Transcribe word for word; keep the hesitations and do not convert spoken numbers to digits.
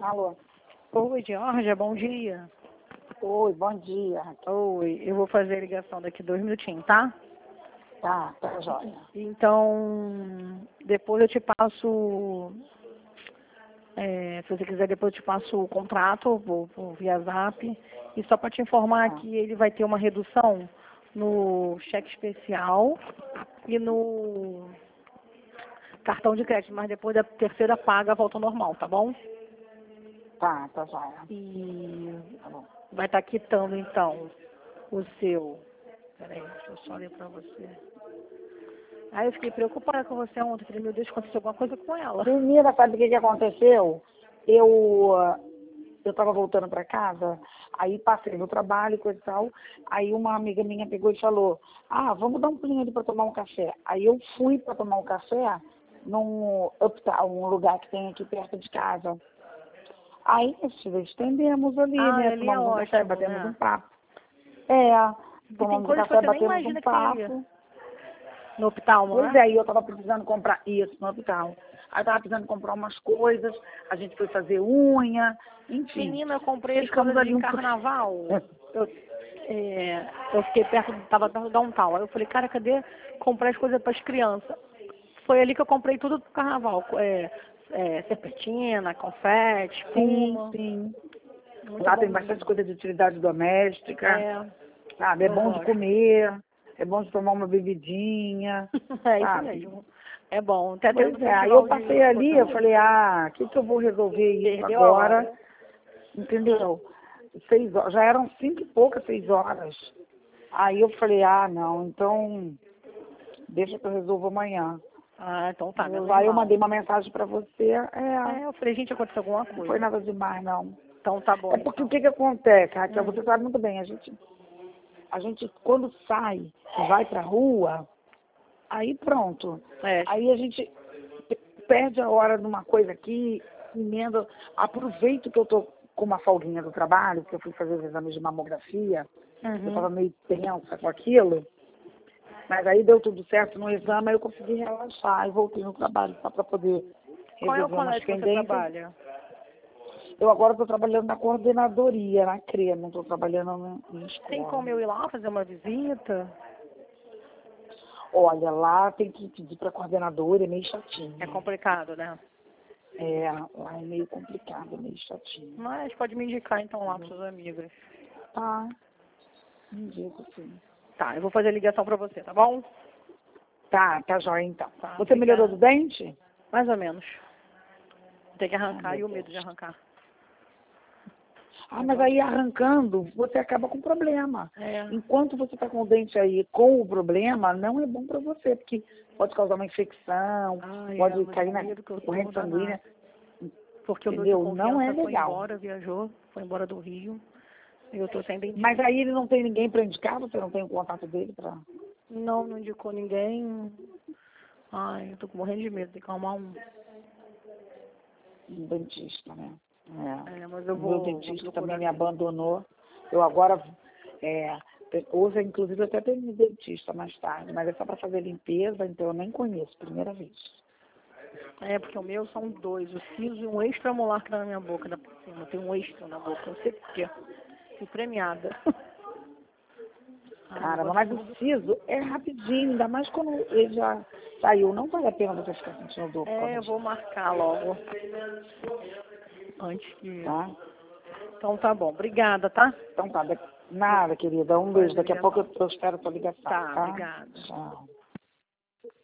Alô? Oi, Georgia, bom dia. Oi, bom dia. Oi, eu vou fazer a ligação daqui dois minutinhos, tá? Tá, tá jóia. Então, depois eu te passo, é, se você quiser, depois eu te passo o contrato vou, vou via Zap. E só para te informar Tá. que ele vai ter uma redução no cheque especial e no cartão de crédito, mas depois da terceira paga volta ao normal, tá bom? Tá, tá jóia. E Tá bom. vai estar quitando, então, o seu... Peraí, deixa eu só ler pra você. Aí eu fiquei preocupada com você ontem. Falei, meu Deus, aconteceu alguma coisa com ela. Menina, sabe o que, que aconteceu? Eu ah, eu tava voltando pra casa, aí passei no trabalho e coisa e tal, aí uma amiga minha pegou e falou, ah, vamos dar um pulinho ali pra tomar um café. Aí eu fui pra tomar um café num uptown, um lugar que tem aqui perto de casa. Aí nós estendemos ali, Ah, né? ele é Tomamos um café, ótimo, batemos um né? papo. É, E tem tomamos um coisas que café, você nem batemos um imagina que você ia. papo. No oftalmo, Pois né? é, e eu tava precisando comprar isso no hospital. Aí eu tava precisando comprar umas coisas, a gente foi fazer unha, enfim. Menina, eu comprei as Ficamos coisas ali de um carnaval. Eu, é, eu fiquei perto, tava perto do downtown. Aí eu falei, cara, cadê comprar as coisas para as crianças? Foi ali que eu comprei tudo pro carnaval. É, é, serpentina, confete, Sim, espuma. sim. Muito Lá bom tem bastante mesmo. coisa de utilidade doméstica, É, sabe? É eu bom de gosto. comer, é bom de tomar uma bebidinha, É isso sabe? mesmo. É bom. Até tendo Pois é, aí eu festival de, passei de ali, eu cotão. falei, ah, o que, que eu vou resolver isso Perdeu a agora? hora. Entendeu? Seis horas, já eram cinco e poucas, seis horas. Aí eu falei, ah, não, então deixa que eu resolvo amanhã. Ah, então tá, menos Aí eu mal. mandei uma mensagem pra você, é, É, eu falei, gente, aconteceu alguma não foi coisa. nada demais, não. Então tá bom, É porque o então. que que acontece, Raquel, Hum. você sabe muito bem, a gente, a gente quando sai e vai pra rua, aí pronto. É, Aí a gente pe- perde a hora numa coisa aqui, emenda, aproveito que eu tô com uma folguinha do trabalho, que eu fui fazer os exames de mamografia, eu tava uhum. meio tensa com aquilo, mas aí deu tudo certo no exame, aí eu consegui relaxar e voltei no trabalho só para poder Qual é o resolver umas colégio que você pendências. trabalha? Eu agora estou trabalhando na coordenadoria, na C R E A, não estou trabalhando no- em Tem escola. como eu ir lá fazer uma visita? Olha, lá tem que pedir para a coordenadora, é meio chatinho. É complicado, né? É, lá é meio complicado, é meio chatinho. Mas pode me indicar então lá para seus amigos. Tá, indico sim. Tá, eu vou fazer a ligação pra você, tá bom? Tá, tá jóia então. Tá, Você melhorou do obrigada. dente? Mais ou menos. Tem que Ai, arrancar meu e o medo de Deus. arrancar. Ah, mas aí arrancando, você acaba com problema. É. Enquanto você está com o dente aí com o problema, não é bom para você, porque pode causar uma infecção, Ai, é, pode mas cair o na medo que eu tô corrente danado. sanguínea, Porque o meu de entendeu? Não é confiança foi legal. embora, viajou, foi embora do Rio. E eu tô sem Mas dentista. aí ele não tem ninguém para indicar, você não tem o contato dele para Não, não indicou ninguém. Ai, eu tô morrendo de medo de calmar um. um dentista, né? É. É, mas eu O meu vou, vou dentista também procurar. me abandonou. Eu agora, é, hoje, inclusive, eu até tenho um dentista mais tarde, mas é só para fazer limpeza, então eu nem conheço, primeira vez. É, porque o meu são dois, o siso e um extramolar que tá na minha boca, da por cima. Tem um extra na boca, não sei porquê. Fui premiada. Ai, Caramba, negócio mas o tudo. siso é rapidinho, ainda mais quando ele já saiu. Não vale a pena você ficar sentindo dor por É, causa eu vou disso, marcar logo. Antes que. tá? Então tá bom. Obrigada, tá? Então tá, da- nada, querida. Um Faz beijo. a Daqui a pouco eu ligação. eu espero a tua ligação, Tá, tá? obrigada. Tchau.